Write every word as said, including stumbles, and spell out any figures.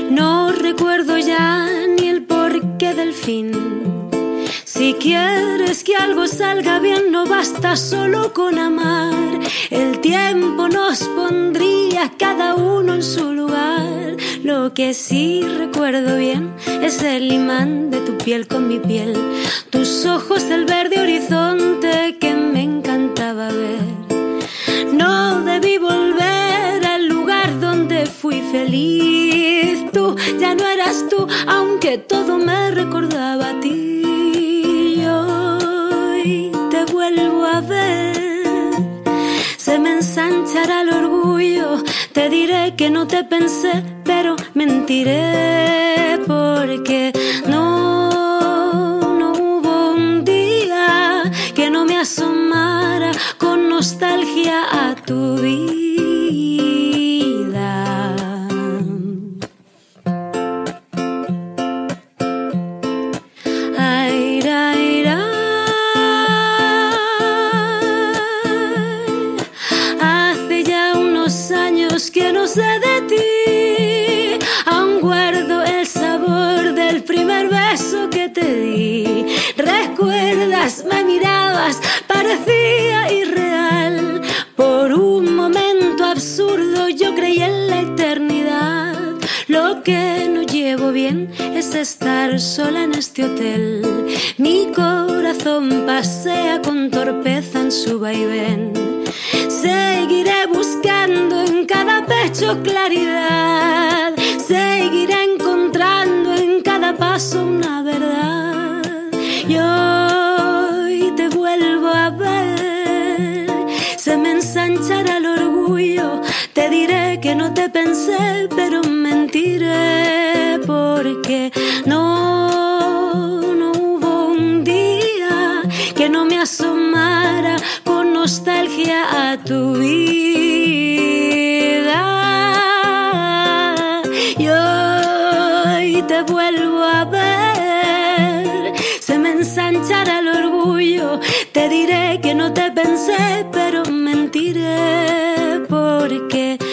No recuerdo ya ni el porqué del fin. Si quieres que algo salga bien, no basta solo con amar. El tiempo nos pondría cada uno en su lugar. Lo que sí recuerdo bien es el imán de tu piel con mi piel, tus ojos, el verde horizonte que me encantaba ver. No debí volver al lugar donde fui feliz. Tú ya no eras tú, aunque todo me recordaba a ti. Hoy te vuelvo a ver, se me ensanchará el orgullo. Te diré que no te pensé, pero mentiré, porque no, no hubo un día que no me asomara con nostalgia a tu vida. Ay, ay, ay. Hace ya unos años que no sé de ti, aún guardo el sabor del primer beso que te di. ¿Recuerdas? Me mirabas, parecía irreal. Por un momento absurdo yo creí en la eternidad. Lo que no llevo bien es estar sola en este hotel. Mi corazón pasea con torpeza en su vaivén. Seguiré buscando en cada pecho claridad. Seguiré encontrando en cada paso una verdad. Y hoy te vuelvo a ver, se me ensanchará el orgullo. Te diré que no te pensé, pero mentiré, porque no, no hubo un día que no me asomara con nostalgia a tu vida. Y hoy te vuelvo a ver, se me ensanchará el orgullo. Te diré que no te pensé, pero mentiré, porque